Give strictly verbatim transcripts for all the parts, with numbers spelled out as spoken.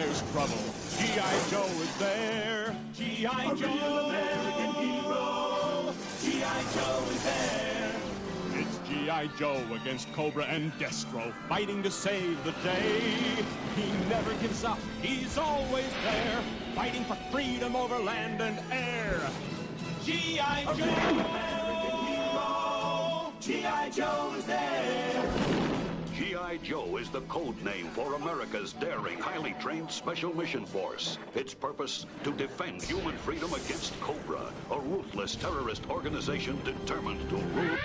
there's trouble, G I. Joe is there. G I. Joe, American hero. G I. Joe is there. It's G I. Joe against Cobra and Destro, fighting to save the day. He never gives up, he's always there, fighting for freedom over land and air. G I. Joe, American hero. G I. Joe is there. G I. Joe is the code name for America's daring, highly trained Special Mission Force. Its purpose, to defend human freedom against Cobra, a ruthless terrorist organization determined to rule.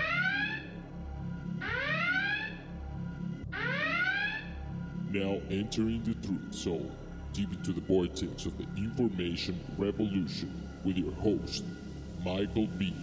Now entering the truth zone, deep into the vortex of the information revolution, with your host, Michael B.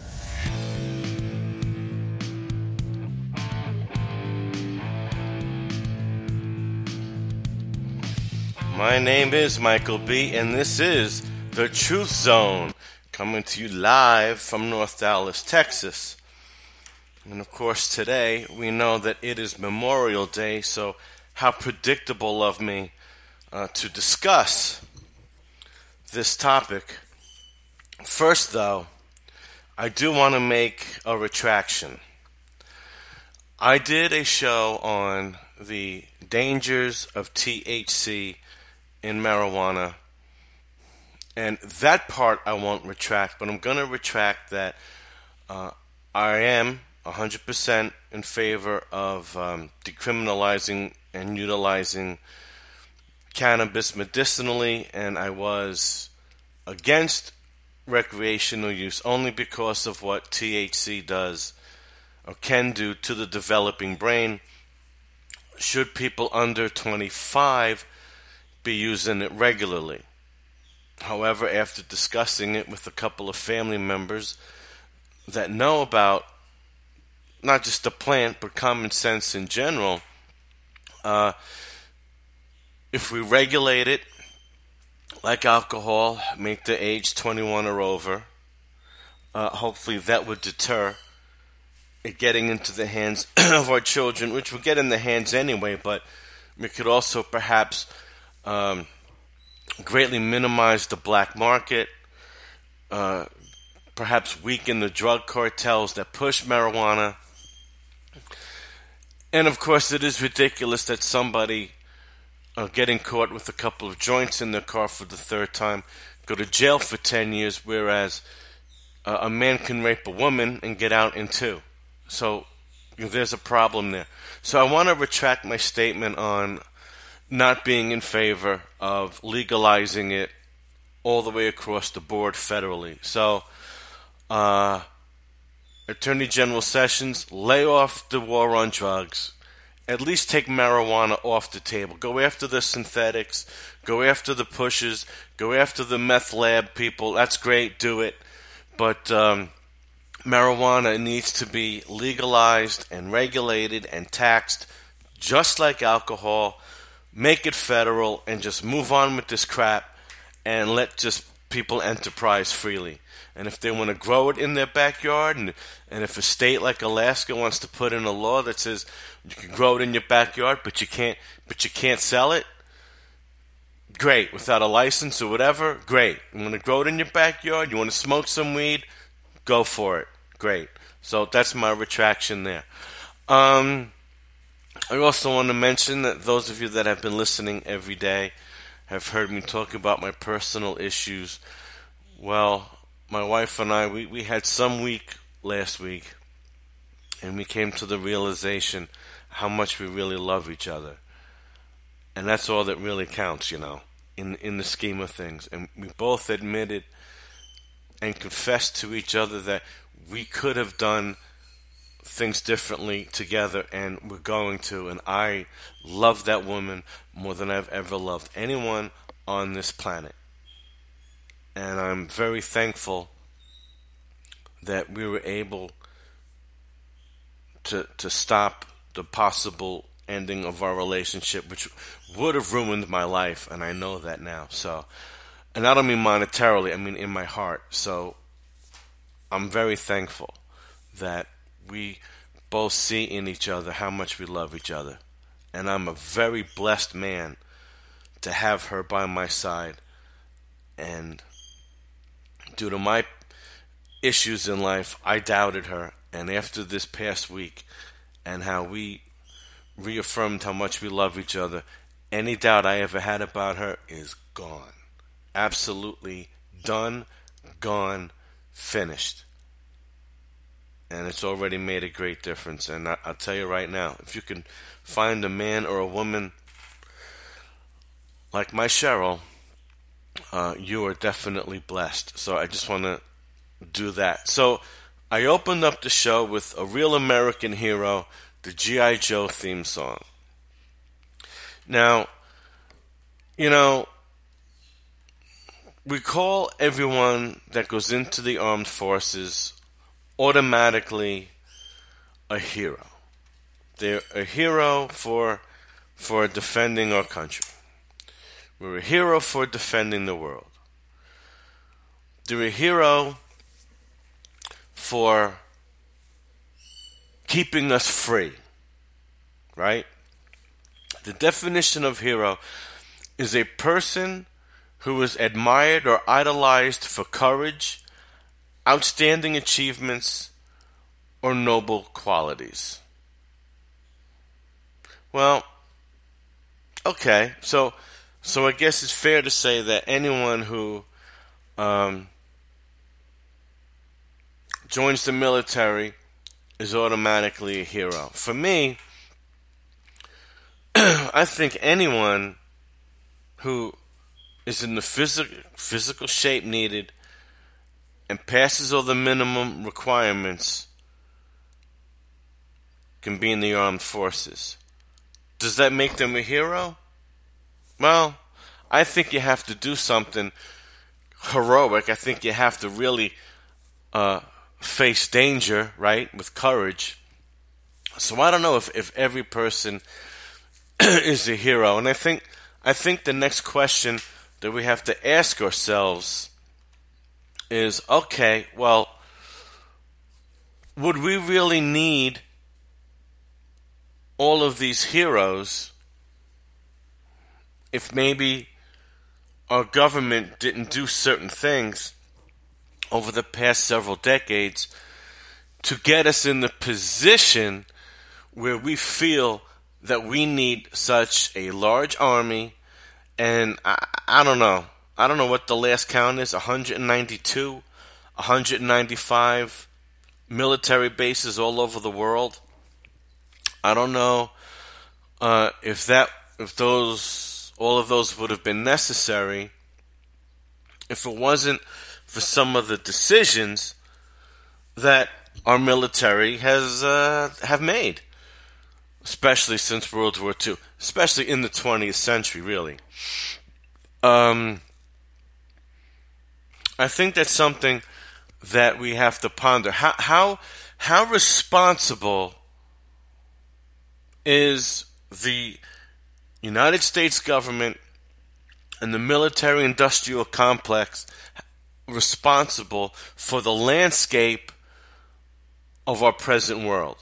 My name is Michael B., and this is The Truth Zone, coming to you live from North Dallas, Texas. And of course, today, we know that it is Memorial Day, so how predictable of me uh, to discuss this topic. First, though, I do want to make a retraction. I did a show on the dangers of T H C in marijuana, and that part I won't retract, but I'm going to retract that uh, I am one hundred percent in favor of um, decriminalizing and utilizing cannabis medicinally, and I was against recreational use only because of what T H C does or can do to the developing brain. Should people under twenty-five be using it regularly? However, after discussing it with a couple of family members that know about not just the plant but common sense in general, uh, if we regulate it like alcohol, make the age twenty-one or over, uh, hopefully that would deter it getting into the hands of our children, which would get in the hands anyway, but we could also perhaps um, greatly minimize the black market, uh, perhaps weaken the drug cartels that push marijuana. And of course, it is ridiculous that somebody uh, getting caught with a couple of joints in their car for the third time go to jail for ten years, whereas uh, a man can rape a woman and get out in two. So you know, there's a problem there. So I want to retract my statement on not being in favor of legalizing it all the way across the board federally. So, uh, Attorney General Sessions, lay off the war on drugs. At least take marijuana off the table. Go after the synthetics. Go after the pushers. Go after the meth lab people. That's great. Do it. But um, marijuana needs to be legalized and regulated and taxed just like alcohol. Make it federal and just move on with this crap and let just people enterprise freely. And if they want to grow it in their backyard, and, and if a state like Alaska wants to put in a law that says you can grow it in your backyard, but you can't, but you can't sell it, great. Without a license or whatever, great. You want to grow it in your backyard? You want to smoke some weed? Go for it. Great. So that's my retraction there. Um, I also want to mention that those of you that have been listening every day have heard me talk about my personal issues. Well, my wife and I, we, we had some week last week, and we came to the realization how much we really love each other. And that's all that really counts, you know, in, in the scheme of things. And we both admitted and confessed to each other that we could have done things differently together, and we're going to. And I love that woman more than I've ever loved anyone on this planet. And I'm very thankful that we were able to to stop the possible ending of our relationship, which would have ruined my life, and I know that now. So, and I don't mean monetarily, I mean in my heart. So I'm very thankful that we both see in each other how much we love each other. And I'm a very blessed man to have her by my side. And due to my issues in life, I doubted her. And after this past week and how we reaffirmed how much we love each other, any doubt I ever had about her is gone. Absolutely done, gone, finished. And it's already made a great difference. And I, I'll tell you right now, if you can find a man or a woman like my Cheryl, uh, you are definitely blessed. So I just want to do that. So I opened up the show with a real American hero, the G I. Joe theme song. Now, you know, we call everyone that goes into the armed forces automatically a hero. They're a hero for for defending our country. We're a hero for defending the world. They're a hero for keeping us free, right? The definition of hero is a person who is admired or idolized for courage, outstanding achievements, or noble qualities. Well, okay, so so I guess it's fair to say that anyone who um, joins the military is automatically a hero. For me, I think anyone who is in the phys- physical shape needed and passes all the minimum requirements can be in the armed forces. Does that make them a hero? Well, I think you have to do something heroic. I think you have to really uh, face danger, right, with courage. So I don't know if, if every person is a hero. And I think I think the next question that we have to ask ourselves is, okay, well, would we really need all of these heroes if maybe our government didn't do certain things over the past several decades to get us in the position where we feel that we need such a large army? And I, I don't know. I don't know what the last count is, one hundred ninety-two, one hundred ninety-five military bases all over the world. I don't know uh, if that, if those, all of those would have been necessary if it wasn't for some of the decisions that our military has uh, have made, especially since World War Two, especially in the twentieth century, really. Um, I think that's something that we have to ponder. How how how responsible is the United States government and the military-industrial complex responsible for the landscape of our present world?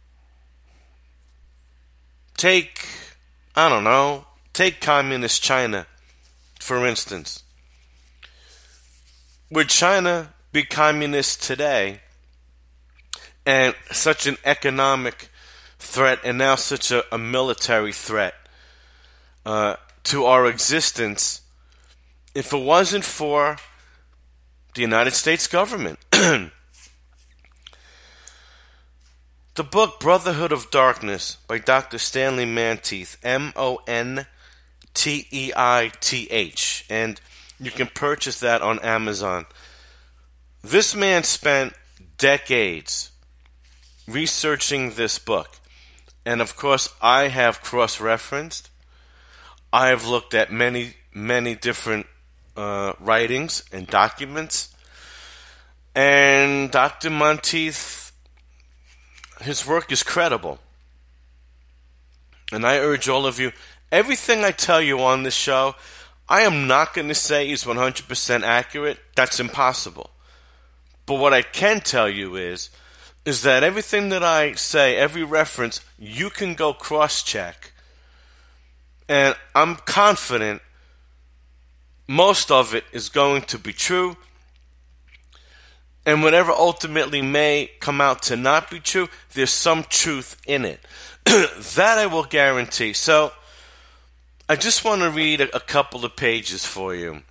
Take, I don't know, take communist China, for instance. Would China be communist today and such an economic threat and now such a, a military threat uh, to our existence if it wasn't for the United States government? The book Brotherhood of Darkness by Doctor Stanley Monteith, M O N T E I T H, and you can purchase that on Amazon. This man spent decades researching this book, and of course I have cross-referenced. I have looked at many, many different uh, writings and documents, and Doctor Monteith, his work is credible. And I urge all of you, everything I tell you on this show, I am not going to say is one hundred percent accurate. That's impossible. But what I can tell you is, is that everything that I say, every reference, you can go cross-check. And I'm confident most of it is going to be true. And whatever ultimately may come out to not be true, there's some truth in it. That I will guarantee. So, I just want to read a, a couple of pages for you.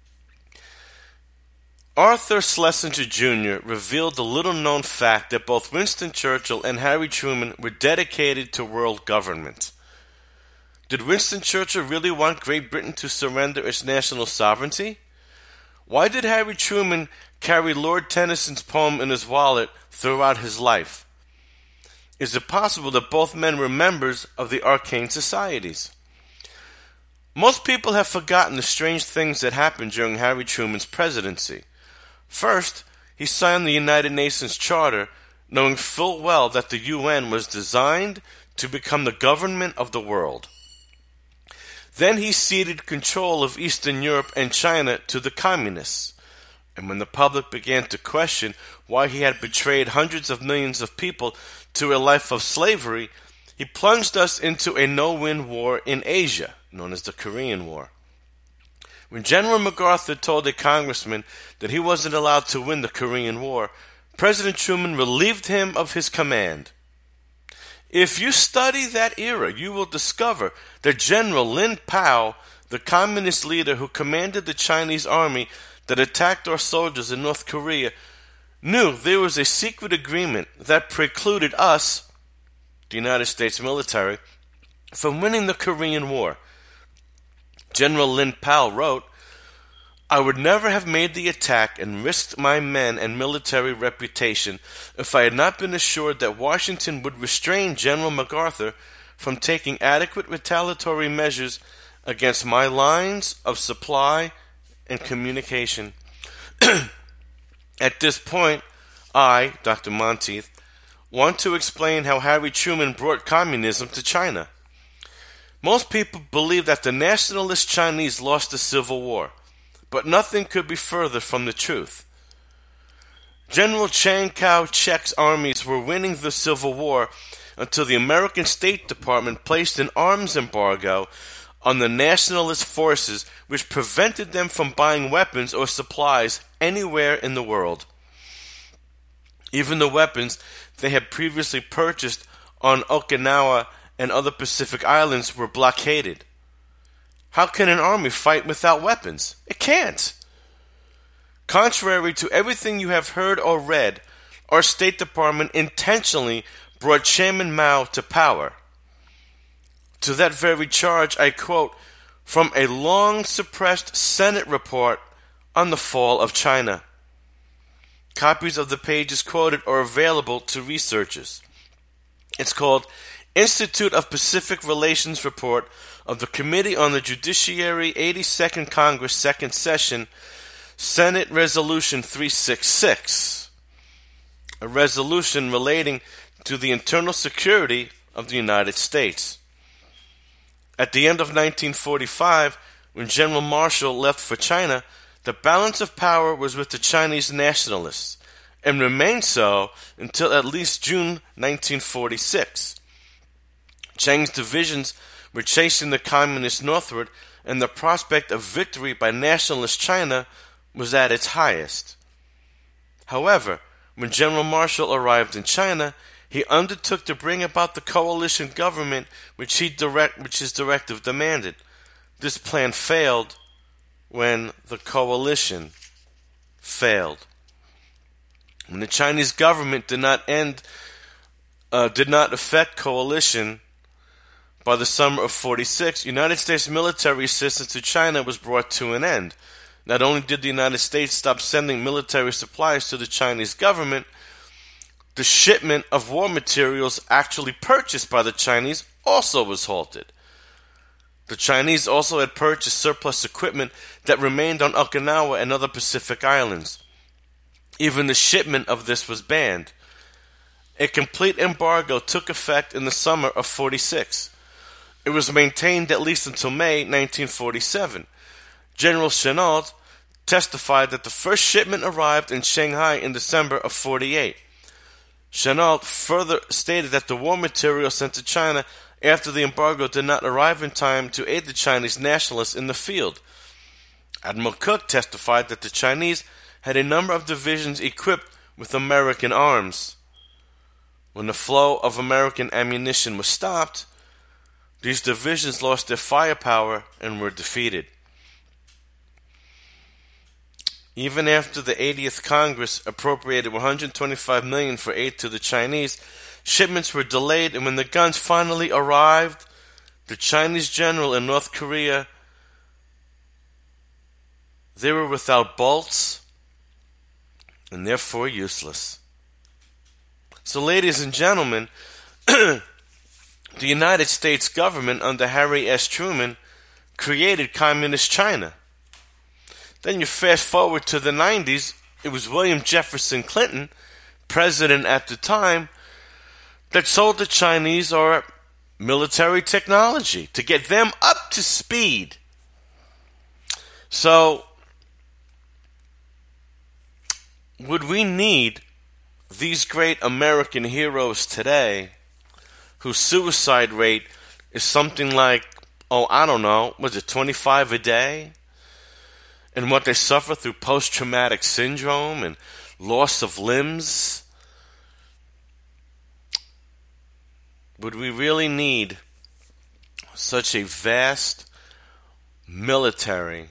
Arthur Schlesinger Junior revealed the little-known fact that both Winston Churchill and Harry Truman were dedicated to world government. Did Winston Churchill really want Great Britain to surrender its national sovereignty? Why did Harry Truman carry Lord Tennyson's poem in his wallet throughout his life? Is it possible that both men were members of the arcane societies? Most people have forgotten the strange things that happened during Harry Truman's presidency. First, he signed the United Nations Charter, knowing full well that the U N was designed to become the government of the world. Then he ceded control of Eastern Europe and China to the communists. And when the public began to question why he had betrayed hundreds of millions of people to a life of slavery, he plunged us into a no-win war in Asia, known as the Korean War. When General MacArthur told a congressman that he wasn't allowed to win the Korean War, President Truman relieved him of his command. If you study that era, you will discover that General Lin Pao, the communist leader who commanded the Chinese army that attacked our soldiers in North Korea, knew there was a secret agreement that precluded us, the United States military, from winning the Korean War. General Lin Pao wrote, "I would never have made the attack and risked my men and military reputation if I had not been assured that Washington would restrain General MacArthur from taking adequate retaliatory measures against my lines of supply and communication." At this point, I, Doctor Monteith, want to explain how Harry Truman brought communism to China. Most people believe that the nationalist Chinese lost the Civil War, but nothing could be further from the truth. General Chiang Kai-shek's armies were winning the Civil War until the American State Department placed an arms embargo on the nationalist forces, which prevented them from buying weapons or supplies anywhere in the world. Even the weapons they had previously purchased on Okinawa and other Pacific islands were blockaded. How can an army fight without weapons? It can't. Contrary to everything you have heard or read, our State Department intentionally brought Chairman Mao to power. To that very charge, I quote from a long-suppressed Senate report on the fall of China. Copies of the pages quoted are available to researchers. It's called Institute of Pacific Relations Report of the Committee on the Judiciary, eighty-second Congress, second Session, Senate Resolution three sixty-six, a resolution relating to the internal security of the United States. At the end of nineteen forty-five, when General Marshall left for China, the balance of power was with the Chinese nationalists, and remained so until at least June nineteen forty-six. Chiang's divisions were chasing the communists northward, and the prospect of victory by nationalist China was at its highest. However, when General Marshall arrived in China, he undertook to bring about the coalition government which, he direct, which his directive demanded. This plan failed when the coalition failed. When the Chinese government did not end, uh, did not effect coalition by the summer of forty-six, United States military assistance to China was brought to an end. Not only did the United States stop sending military supplies to the Chinese government, the shipment of war materials actually purchased by the Chinese also was halted. The Chinese also had purchased surplus equipment that remained on Okinawa and other Pacific islands. Even the shipment of this was banned. A complete embargo took effect in the summer of forty-six. It was maintained at least until May nineteen forty-seven. General Chennault testified that the first shipment arrived in Shanghai in December of forty-eight. Chennault further stated that the war material sent to China after the embargo did not arrive in time to aid the Chinese nationalists in the field. Admiral Cook testified that the Chinese had a number of divisions equipped with American arms. When the flow of American ammunition was stopped, these divisions lost their firepower and were defeated. Even after the eightieth Congress appropriated one hundred twenty-five million dollars for aid to the Chinese, shipments were delayed, and when the guns finally arrived, the Chinese general in North Korea, they were without bolts and therefore useless. So, ladies and gentlemen, the United States government under Harry S. Truman created Communist China. Then you fast forward to the nineties, it was William Jefferson Clinton, president at the time, that sold the Chinese our military technology to get them up to speed. So, would we need these great American heroes today, whose suicide rate is something like, oh, I don't know, was it twenty-five a day? And what they suffer through post-traumatic syndrome and loss of limbs? Would we really need such a vast military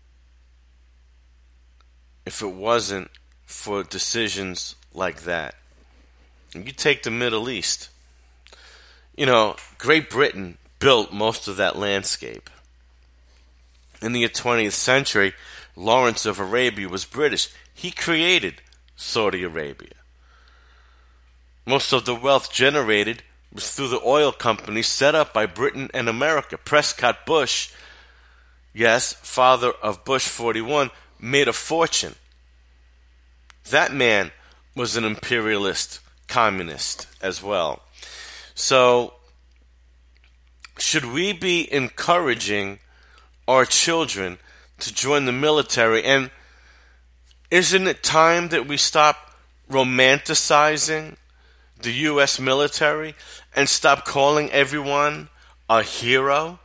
if it wasn't for decisions like that? And you take the Middle East. You know, Great Britain built most of that landscape. In the twentieth century, Lawrence of Arabia was British. He created Saudi Arabia. Most of the wealth generated was through the oil companies set up by Britain and America. Prescott Bush, yes, father of Bush forty-one, made a fortune. That man was an imperialist communist as well. So, should we be encouraging our children to join the military? And isn't it time that we stop romanticizing the U S military and stop calling everyone a hero?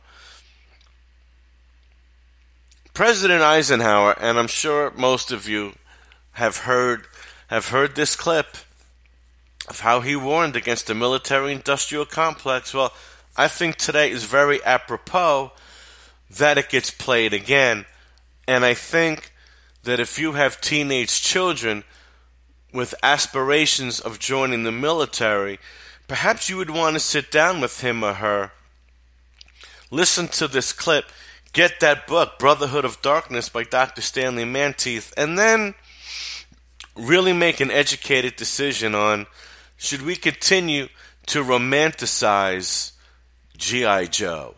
President Eisenhower, and I'm sure most of you have heard have heard this clip of how he warned against the military-industrial complex. Well, I think today is very apropos that it gets played again. And I think that if you have teenage children with aspirations of joining the military, perhaps you would want to sit down with him or her, listen to this clip, get that book, Brotherhood of Darkness by Doctor Stanley Manteiff, and then really make an educated decision on, should we continue to romanticize G I. Joe?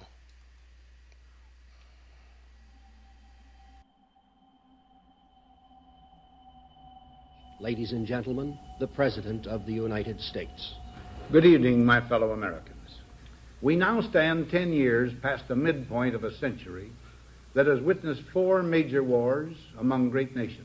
Ladies and gentlemen, the President of the United States. Good evening, my fellow Americans. We now stand ten years past the midpoint of a century that has witnessed four major wars among great nations.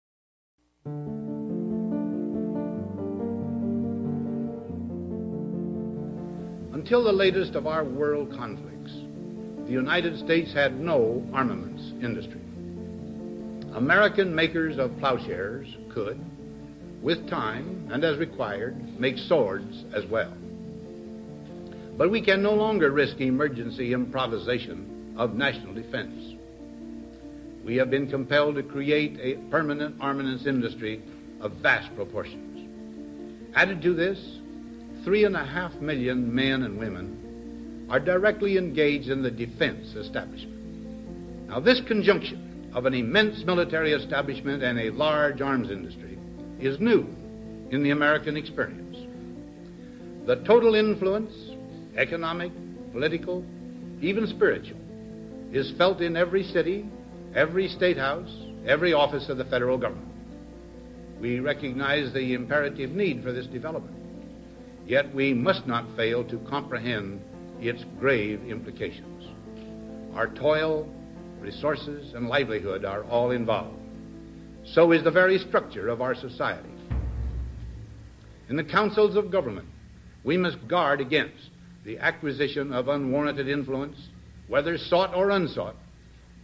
Until the latest of our world conflicts, the United States had no armaments industry. American makers of plowshares could, with time and as required, make swords as well. But we can no longer risk emergency improvisation of national defense. We have been compelled to create a permanent armaments industry of vast proportions. Added to this, three and a half million men and women are directly engaged in the defense establishment. Now, this conjunction of an immense military establishment and a large arms industry is new in the American experience. The total influence, economic, political, even spiritual, is felt in every city, every state house, every office of the federal government. We recognize the imperative need for this development, yet we must not fail to comprehend its grave implications. Our toil, resources, and livelihood are all involved. So is the very structure of our society. In the councils of government, we must guard against the acquisition of unwarranted influence, whether sought or unsought,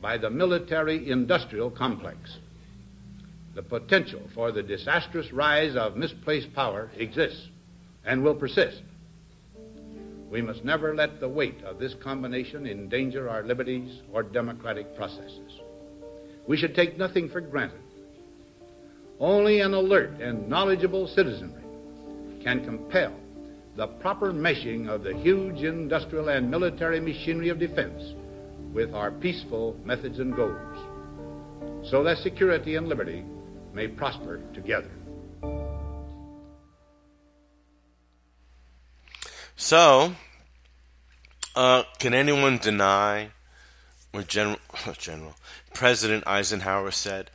by the military-industrial complex. The potential for the disastrous rise of misplaced power exists and will persist. We must never let the weight of this combination endanger our liberties or democratic processes. We should take nothing for granted. Only an alert and knowledgeable citizenry can compel the proper meshing of the huge industrial and military machinery of defense with our peaceful methods and goals, so that security and liberty may prosper together. So, uh, can anyone deny what General, General President Eisenhower said?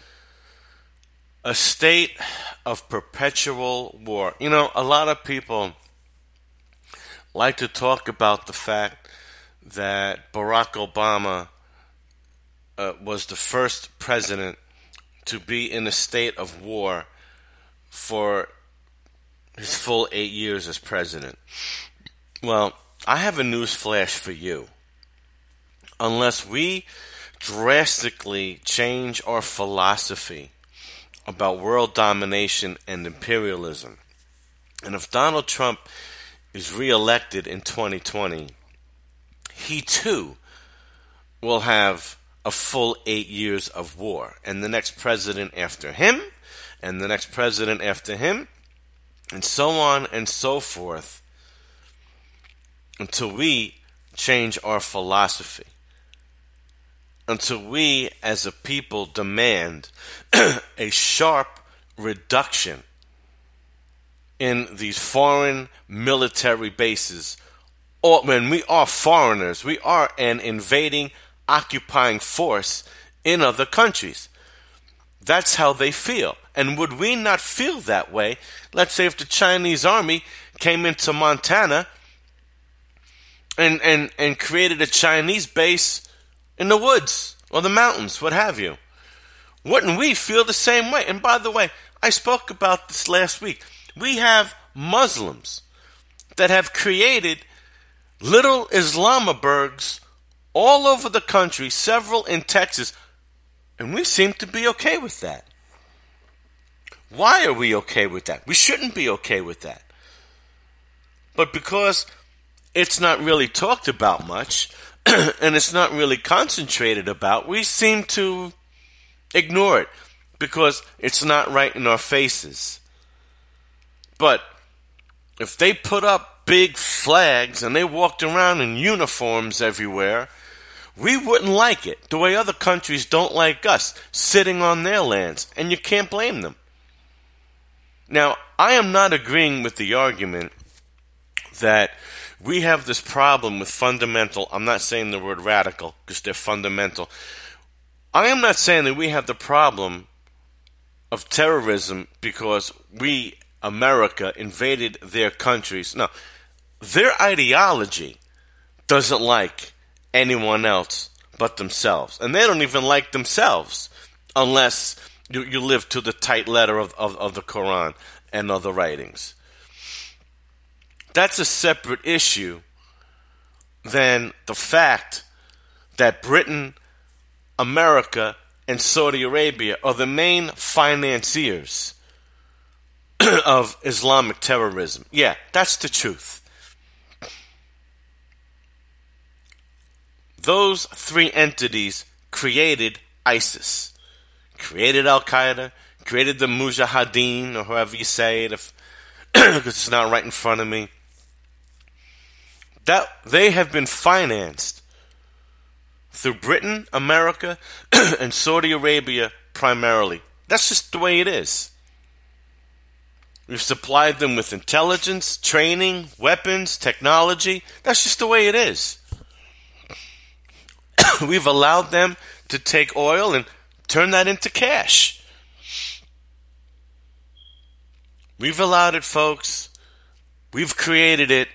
A state of perpetual war. You know, a lot of people like to talk about the fact that Barack Obama uh, was the first president to be in a state of war for his full eight years as president. Well, I have a news flash for you. Unless we drastically change our philosophy about world domination and imperialism, and if Donald Trump is reelected in twenty twenty, he too will have a full eight years of war. And the next president after him, and the next president after him, and so on and so forth, until we change our philosophy. Until we as a people demand a sharp reduction in these foreign military bases. Or when we are foreigners, we are an invading, occupying force in other countries. That's how they feel. And would we not feel that way? Let's say if the Chinese army came into Montana and, and, and created a Chinese base in the woods or the mountains, what have you. Wouldn't we feel the same way? And by the way, I spoke about this last week. We have Muslims that have created little Islamaburgs all over the country, several in Texas, and we seem to be okay with that. Why are we okay with that? We shouldn't be okay with that. But because it's not really talked about much, and it's not really concentrated about, we seem to ignore it because it's not right in our faces. But if they put up big flags and they walked around in uniforms everywhere, we wouldn't like it, the way other countries don't like us, sitting on their lands, and you can't blame them. Now, I am not agreeing with the argument that we have this problem with fundamental, I'm not saying the word radical, because they're fundamental. I am not saying that we have the problem of terrorism because we, America, invaded their countries. No, their ideology doesn't like anyone else but themselves. And they don't even like themselves unless you, you live to the tight letter of, of, of the Quran and other writings. That's a separate issue than the fact that Britain, America, and Saudi Arabia are the main financiers of Islamic terrorism. Yeah, that's the truth. Those three entities created ISIS, created Al-Qaeda, created the Mujahideen, or however you say it, if, because it's not right in front of me. That they have been financed through Britain, America, and Saudi Arabia primarily. That's just the way it is. We've supplied them with intelligence, training, weapons, technology. That's just the way it is. We've allowed them to take oil and turn that into cash. We've allowed it, folks. We've created it.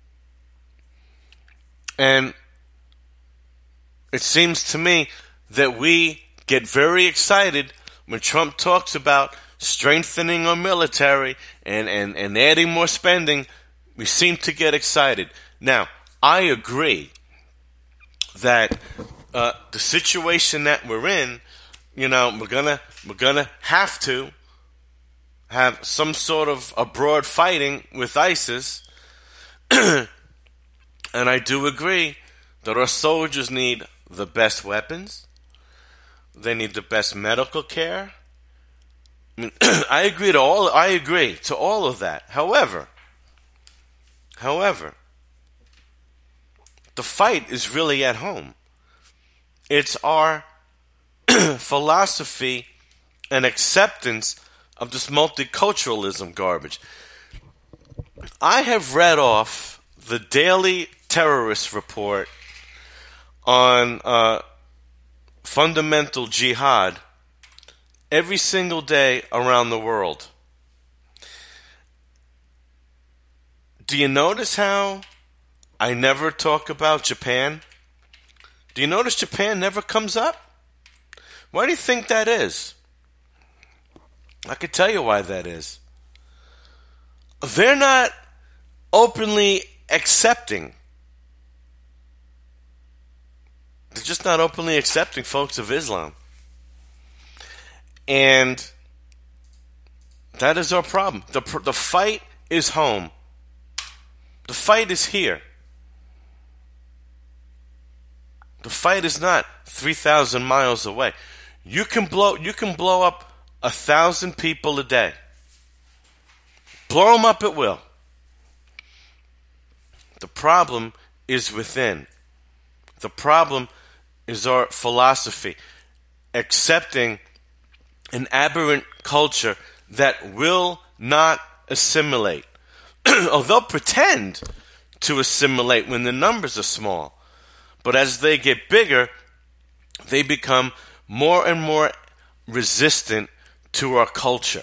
And it seems to me that we get very excited when Trump talks about strengthening our military and, and, and adding more spending. We seem to get excited. Now, I agree that uh, the situation that we're in, you know, we're gonna we're gonna have to have some sort of abroad fighting with ISIS, and I do agree that our soldiers need the best weapons. They need the best medical care. I mean, I agree to all. I agree to all of that. However, however, the fight is really at home. It's our philosophy and acceptance of this multiculturalism garbage. I have read off the daily terrorist report on uh, fundamental jihad every single day around the world. Do you notice how I never talk about Japan? Do you notice Japan never comes up? Why do you think that is? I could tell you why that is. They're not openly accepting. They're just not openly accepting folks of Islam. And that is our problem. The, the fight is home. The fight is here. The fight is not three thousand miles away. You can blow you can blow up a thousand people a day. Blow them up at will. The problem is within. The problem is our philosophy. Accepting an aberrant culture that will not assimilate. Oh, they'll pretend to assimilate when the numbers are small. But as they get bigger, they become more and more resistant to our culture.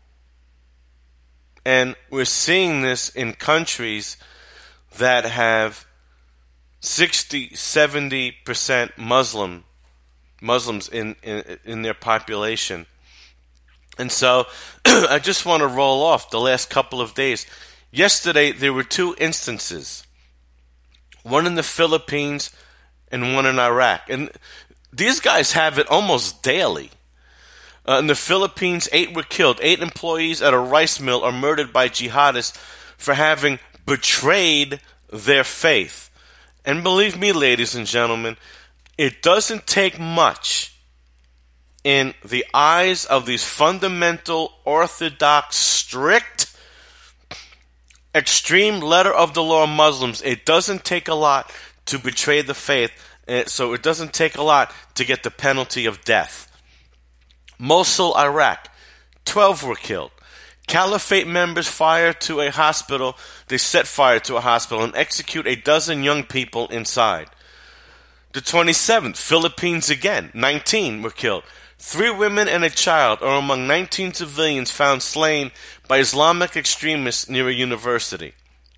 And we're seeing this in countries that have sixty, seventy percent Muslim, Muslims in, in, in their population. And so I just want to roll off the last couple of days. Yesterday, there were two instances. One in the Philippines and one in Iraq. And these guys have it almost daily. Uh, in the Philippines, eight were killed. Eight employees at a rice mill are murdered by jihadists for having betrayed their faith. And believe me, ladies and gentlemen, it doesn't take much in the eyes of these fundamental, orthodox, strict, extreme letter of the law Muslims. It doesn't take a lot to betray the faith, so it doesn't take a lot to get the penalty of death. Mosul, Iraq, twelve were killed. Caliphate members fire to a hospital. They set fire to a hospital and execute a dozen young people inside. The twenty-seventh, Philippines again, nineteen were killed. Three women and a child are among nineteen civilians found slain by Islamic extremists near a university.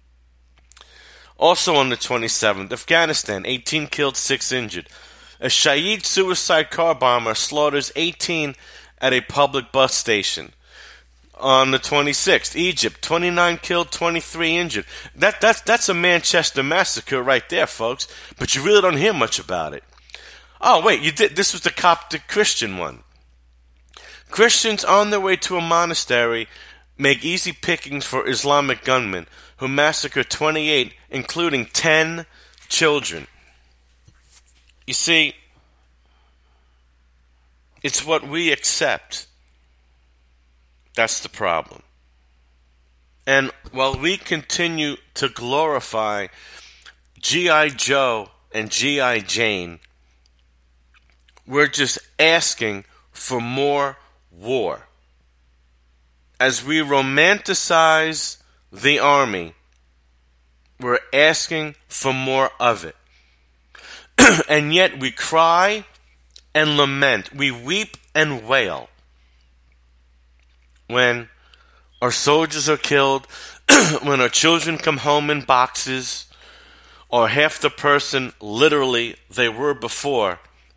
Also on the twenty-seventh, Afghanistan, eighteen killed, six injured. A Shaheed suicide car bomber slaughters eighteen at a public bus station. On the twenty-sixth, Egypt, twenty-nine killed, twenty-three injured. That, that's, that's a Manchester massacre right there, folks. But you really don't hear much about it. Oh, wait, you did. This was the Coptic Christian one. Christians on their way to a monastery make easy pickings for Islamic gunmen who massacre twenty-eight, including ten children. You see, it's what we accept. That's the problem. And while we continue to glorify G I. Joe and G I. Jane, we're just asking for more war. As we romanticize the army, we're asking for more of it. And yet we cry and lament. We weep and wail when our soldiers are killed, when our children come home in boxes, or half the person literally they were before.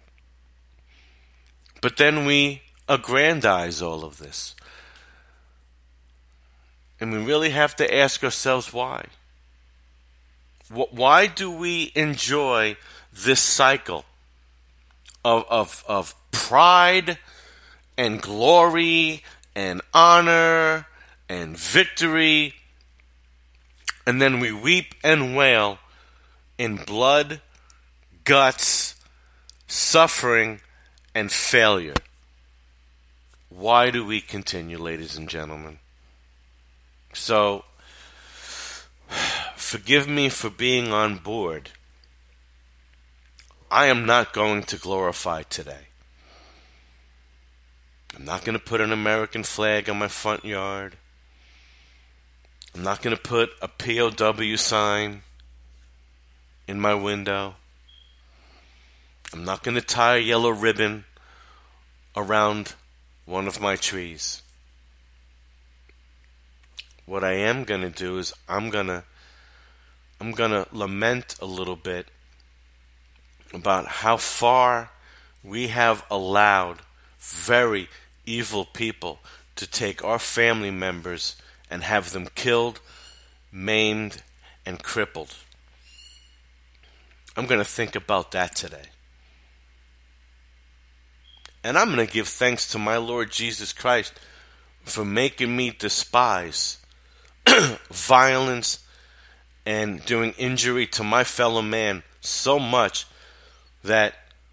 But then we aggrandize all of this. And we really have to ask ourselves why. Why do we enjoy this cycle? of, of, of pride and glory and honor and victory, and then we weep and wail in blood, guts, suffering, and failure. Why do we continue, ladies and gentlemen? So, forgive me for being on board. I am not going to glorify today. I'm not going to put an American flag on my front yard. I'm not going to put a P O W sign in my window. I'm not going to tie a yellow ribbon around one of my trees. What I am going to do is I'm going to I'm going to lament a little bit about how far we have allowed very evil people to take our family members and have them killed, maimed, and crippled. I'm going to think about that today. And I'm going to give thanks to my Lord Jesus Christ for making me despise violence and doing injury to my fellow man so much that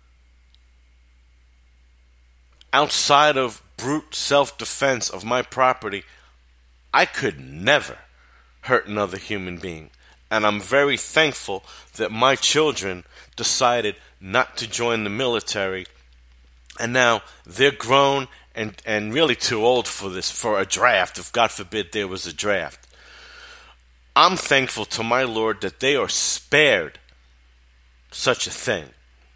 outside of brute self-defense of my property, I could never hurt another human being. And I'm very thankful that my children decided not to join the military. And now they're grown and, and really too old for this, for a draft, if God forbid there was a draft. I'm thankful to my Lord that they are spared such a thing.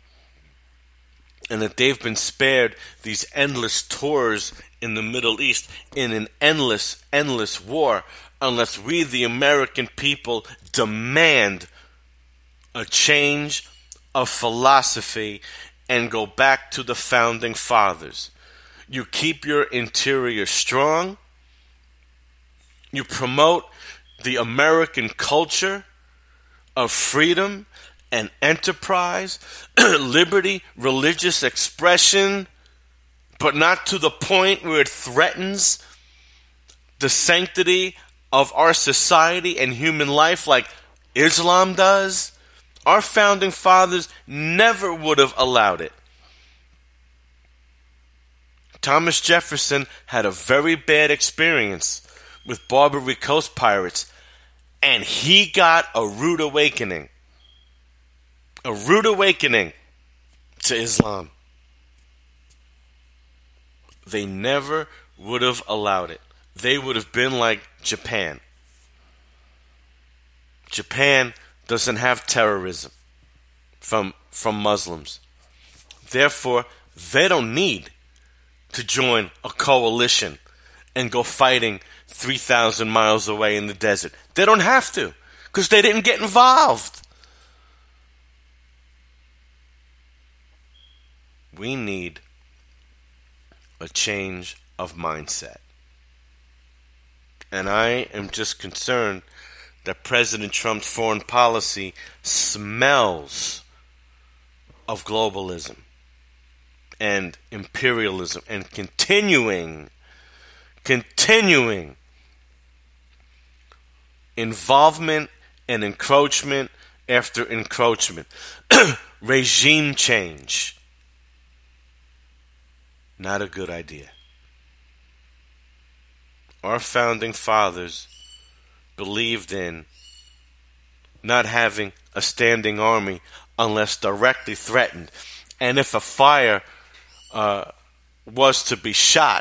And that they've been spared these endless tours in the Middle East in an endless, endless war, unless we, the American people, demand a change of philosophy and go back to the founding fathers. You keep your interior strong. You promote the American culture of freedom and enterprise, liberty, religious expression, but not to the point where it threatens the sanctity of our society and human life like Islam does. Our founding fathers never would have allowed it. Thomas Jefferson had a very bad experience with Barbary Coast pirates, and he got a rude awakening. A rude awakening to Islam. They never would have allowed it. They would have been like Japan. Japan doesn't have terrorism from, from Muslims. Therefore, they don't need to join a coalition and go fighting three thousand miles away in the desert. They don't have to, because they didn't get involved. We need a change of mindset. And I am just concerned that President Trump's foreign policy smells of globalism and imperialism and continuing, continuing involvement and encroachment after encroachment. Regime change. Not a good idea. Our founding fathers believed in not having a standing army unless directly threatened. And if a fire uh, was to be shot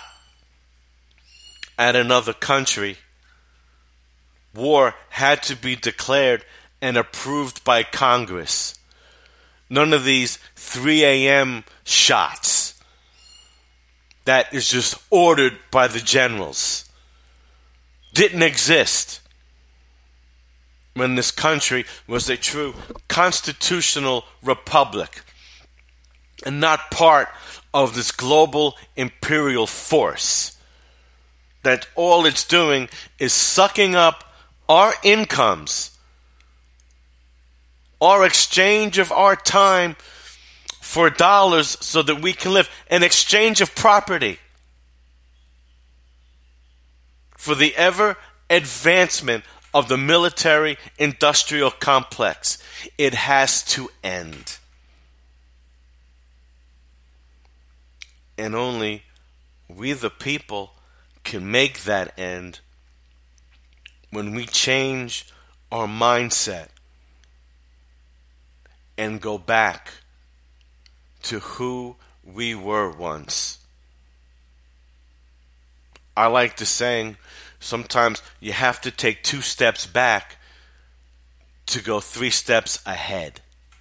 at another country, war had to be declared and approved by Congress. None of these three a.m. shots that is just ordered by the generals didn't exist when this country was a true constitutional republic and not part of this global imperial force that all it's doing is sucking up our incomes, our exchange of our time for dollars so that we can live, an exchange of property for the ever advancement of the military industrial complex. It has to end. And only we the people can make that end when we change our mindset and go back to who we were once. I like the saying, sometimes you have to take two steps back to go three steps ahead.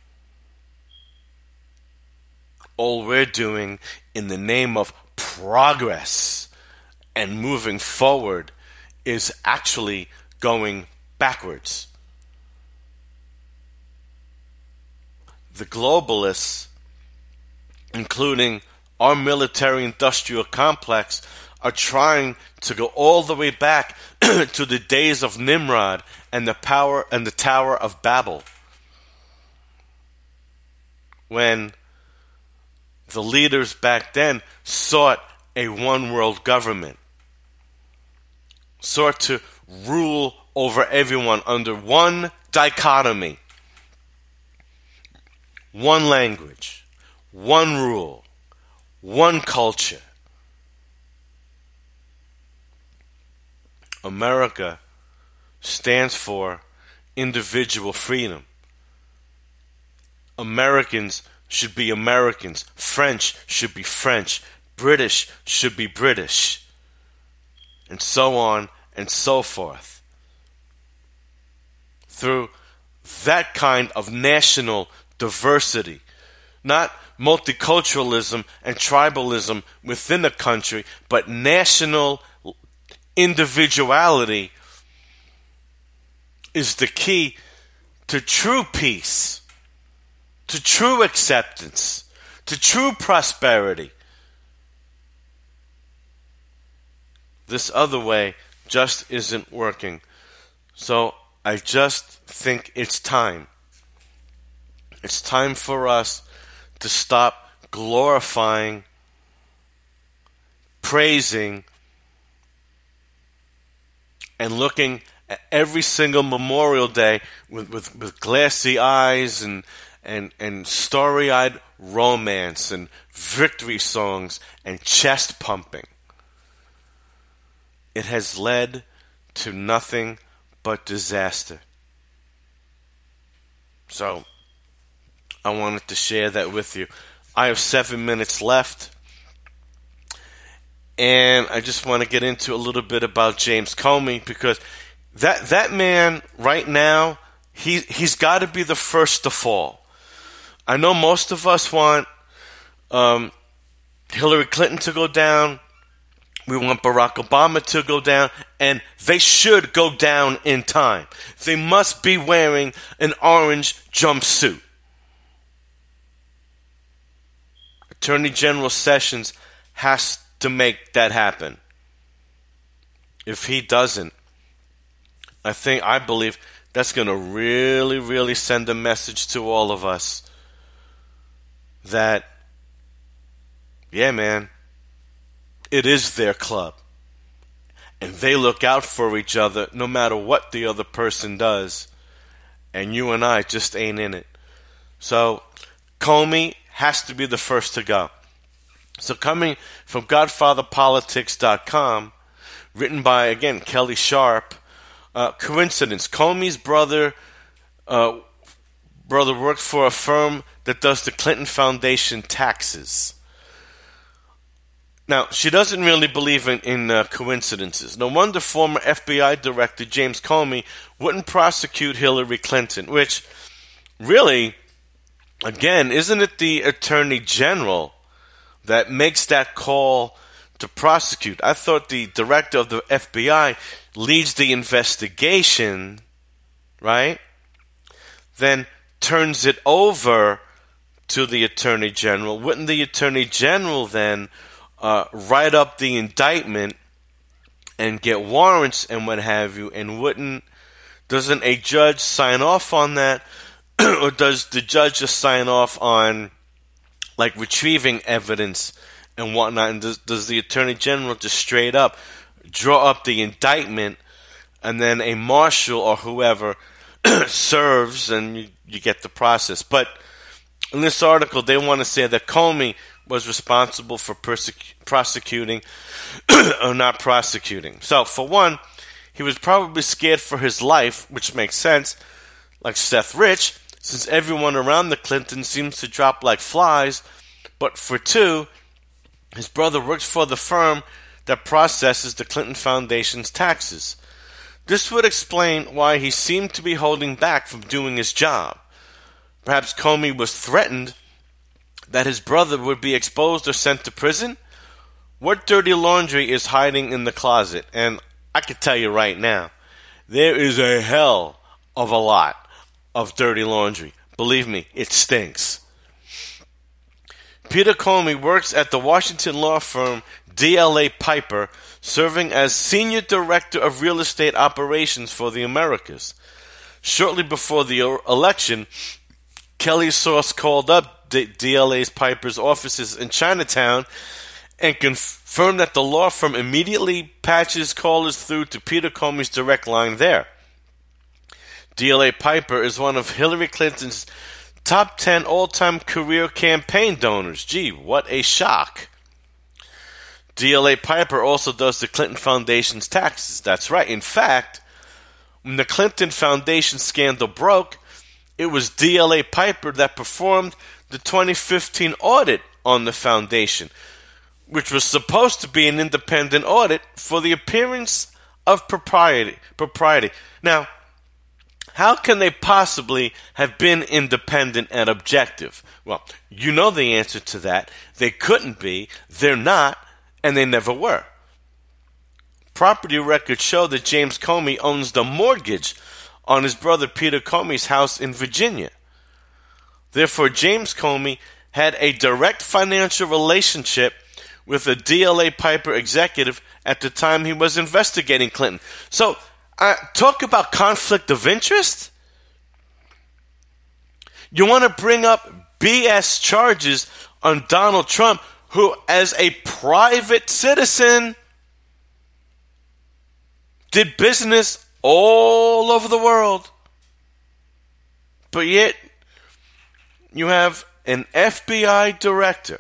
All we're doing in the name of progress and moving forward is actually going backwards. The globalists, including our military-industrial complex, are trying to go all the way back to the days of Nimrod and the power and the Tower of Babel, when the leaders back then sought a one-world government, sought to rule over everyone under one dichotomy, one language, one rule, one culture. America stands for individual freedom. Americans should be Americans. French should be French. British should be British. And so on and so forth. Through that kind of national diversity, not multiculturalism and tribalism within a country, but national individuality is the key to true peace, to true acceptance, to true prosperity. This other way just isn't working. So I just think it's time. It's time for us to stop glorifying, praising, and looking at every single Memorial Day with, with, with glassy eyes and, and, and starry-eyed romance and victory songs and chest pumping. It has led to nothing but disaster. So, I wanted to share that with you. I have seven minutes left. And I just want to get into a little bit about James Comey, because that that man right now, he, he's got to be the first to fall. I know most of us want um, Hillary Clinton to go down. We want Barack Obama to go down. And they should go down in time. They must be wearing an orange jumpsuit. Attorney General Sessions has to make that happen. If he doesn't, I think, I believe that's going to really, really send a message to all of us that, yeah, man, it is their club. And they look out for each other no matter what the other person does. And you and I just ain't in it. So, Comey has to be the first to go. So coming from Godfather Politics dot com, written by, again, Kelly Sharp, uh, coincidence, Comey's brother uh, brother worked for a firm that does the Clinton Foundation taxes. Now, she doesn't really believe in, in uh, coincidences. No wonder former F B I Director James Comey wouldn't prosecute Hillary Clinton, which really, again, isn't it the Attorney General that makes that call to prosecute? I thought the director of the F B I leads the investigation, right? Then turns it over to the Attorney General. Wouldn't the Attorney General then uh, write up the indictment and get warrants and what have you? And wouldn't, doesn't a judge sign off on that? Or does the judge just sign off on like retrieving evidence and whatnot, and does, does the Attorney General just straight up draw up the indictment, and then a marshal or whoever serves, and you, you get the process. But in this article, they want to say that Comey was responsible for persecu- prosecuting or not prosecuting. So, for one, he was probably scared for his life, which makes sense, like Seth Rich, since everyone around the Clintons seems to drop like flies. But for two, his brother works for the firm that processes the Clinton Foundation's taxes. This would explain why he seemed to be holding back from doing his job. Perhaps Comey was threatened that his brother would be exposed or sent to prison? What dirty laundry is hiding in the closet? And I can tell you right now, there is a hell of a lot of dirty laundry. Believe me, it stinks. Peter Comey works at the Washington law firm D L A Piper, serving as Senior Director of Real Estate Operations for the Americas. Shortly before the election, Kelly's source called up D L A's Piper's offices in Chinatown and confirmed that the law firm immediately patches callers through to Peter Comey's direct line there. D L A Piper is one of Hillary Clinton's top ten all-time career campaign donors. Gee, what a shock. D L A Piper also does the Clinton Foundation's taxes. That's right. In fact, when the Clinton Foundation scandal broke, it was D L A Piper that performed the twenty fifteen audit on the foundation, which was supposed to be an independent audit for the appearance of propriety. propriety. Now, how can they possibly have been independent and objective? Well, you know the answer to that. They couldn't be, they're not, and they never were. Property records show that James Comey owns the mortgage on his brother Peter Comey's house in Virginia. Therefore, James Comey had a direct financial relationship with a D L A Piper executive at the time he was investigating Clinton. So, uh, talk about conflict of interest? You want to bring up B S charges on Donald Trump, who, as a private citizen, did business all over the world. But yet, you have an F B I director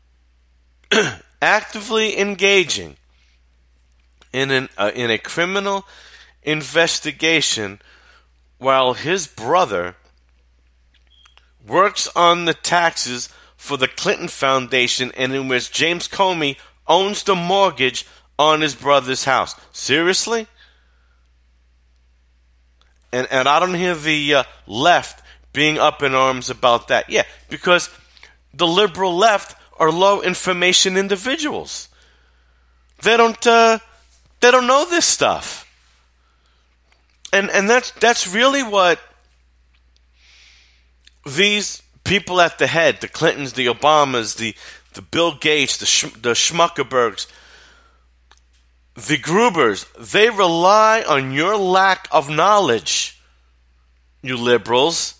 actively engaging in an uh, in a criminal investigation while his brother works on the taxes for the Clinton Foundation, and in which James Comey owns the mortgage on his brother's house. Seriously? And and I don't hear the uh, left being up in arms about that. Yeah, because the liberal left are low information individuals. They don't uh, they don't know this stuff. And and that's that's really what these people at the head, the Clintons, the Obamas, the the Bill Gates, the Sch- the Schmuckerbergs, the Grubers, they rely on your lack of knowledge, you liberals.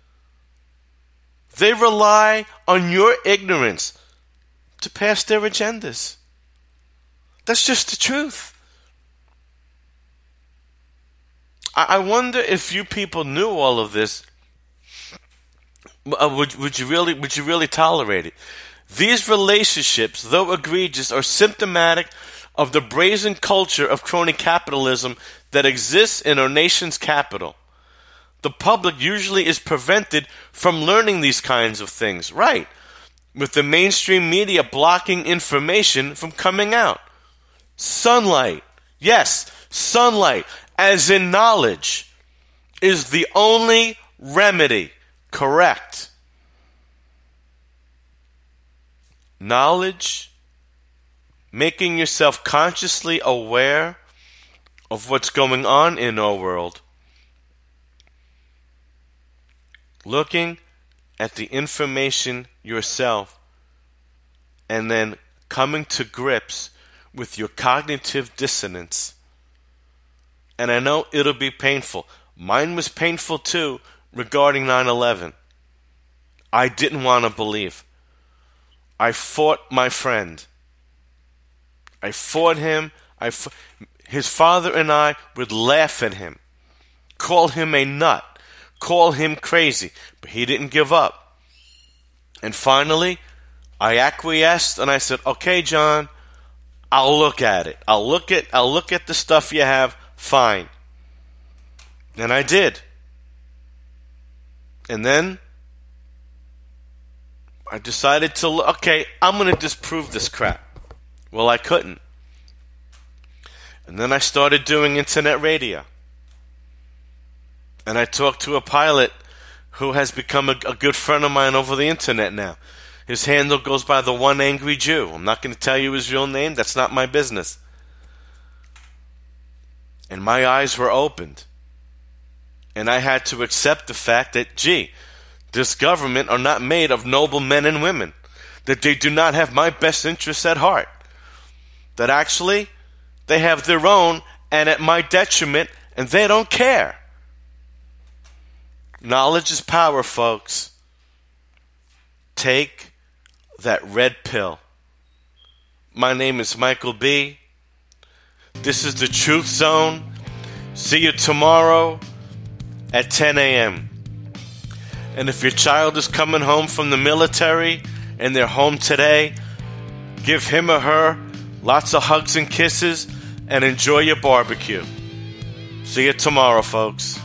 They rely on your ignorance to pass their agendas. That's just the truth. I, I wonder if you people knew all of this. Uh, would would you really would you really tolerate it? These relationships, though egregious, are symptomatic of the brazen culture of crony capitalism that exists in our nation's capital. The public usually is prevented from learning these kinds of things, right? With the mainstream media blocking information from coming out. Sunlight, yes, sunlight, as in knowledge, is the only remedy. Correct. Knowledge, making yourself consciously aware of what's going on in our world, looking at the information yourself, and then coming to grips with your cognitive dissonance. And I know it'll be painful. Mine was painful too regarding nine eleven. I didn't want to believe. I fought my friend. I fought him. I f- his father and I would laugh at him, call him a nut, call him crazy, but he didn't give up. And finally, I acquiesced and I said, okay, John, I'll look at it. I'll look at I'll look at the stuff you have. Fine. And I did. And then I decided to, okay, I'm going to disprove this crap. Well, I couldn't. And then I started doing internet radio. And I talked to a pilot who has become a, a good friend of mine over the internet now. His handle goes by the One Angry Jew. I'm not going to tell you his real name. That's not my business. And my eyes were opened. And I had to accept the fact that, gee, this government are not made of noble men and women. That they do not have my best interests at heart. That actually, they have their own and at my detriment, and they don't care. Knowledge is power, folks. Take that red pill. My name is Michael B. This is the Truth Zone. See you tomorrow at ten a.m. And if your child is coming home from the military and they're home today, give him or her lots of hugs and kisses and enjoy your barbecue. See you tomorrow, folks.